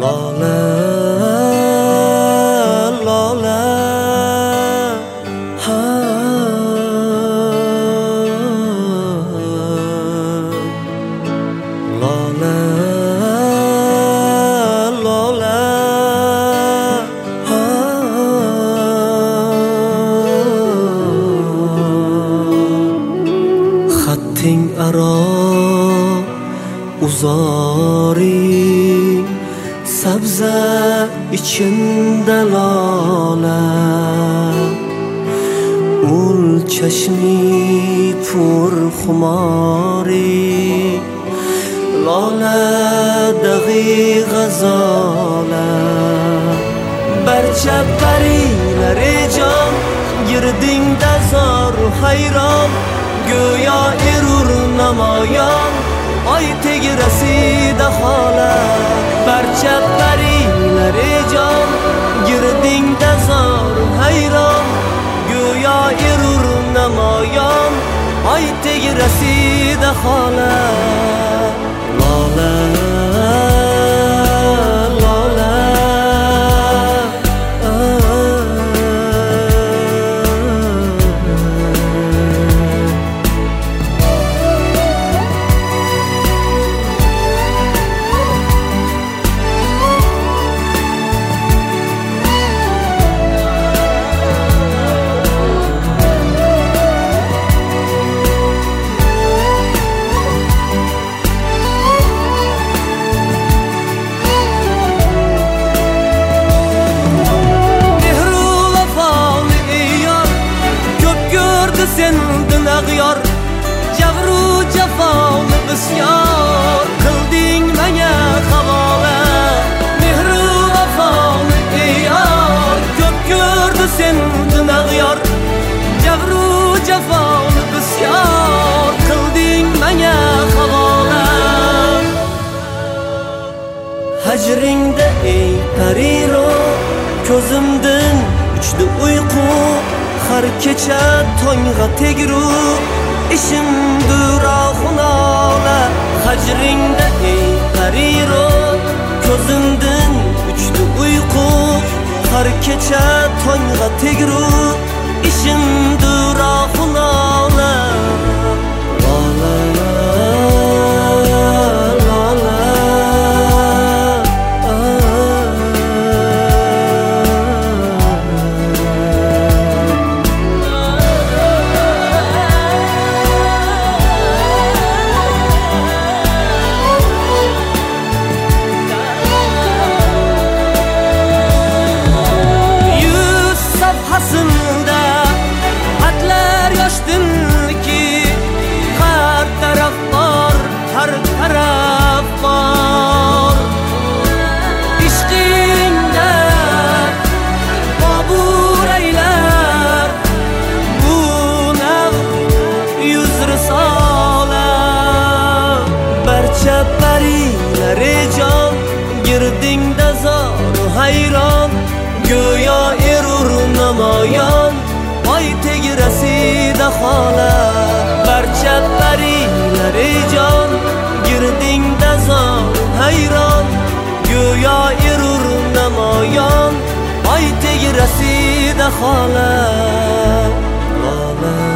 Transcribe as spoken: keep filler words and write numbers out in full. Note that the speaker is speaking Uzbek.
Lola, Lola, ha, Lola, Lola, ha. Xatting aro uzoring sabza içinde lola, ul çeşmi pur xumari lola dag'i g'azola. Barcha parilar-e jon girdingda zor hayron, go'yo erur namoyon oy tegrasida xola. Barcha parilar-e jon girdingda zor hayron, go'yo erur namoyon oy tegrasida xola. Lola, Lola, sendin ag'yor, jabru jafoni bisyor qilding menga havola. Mehru vafoni ey yor, ko'p ko'rdi sendin ag'yor, jabru jafoni bisyor qilding menga havola. Hajringda ey pariro, ko'zimdan uchdi uyqu, har kecha tong'a tegru ishimdir oxunola. Hajringda ey pariro, ko'zimdan uchdi uyqu, har kecha tong'a tegru ishimdir oxunola. Lola, Lola, atlar yoshdinki har taraf bor, har taraf bor. Ishqingda bobur aylar bu nav yuz risola. Barcha parilar-e jon girdingda zor hayron, go'yo erur namoyon oy tegrasida xola. Barcha parilar-e jon girdingda zor hayron, go'yo erur namoyon oy tegrasida xola. Lola.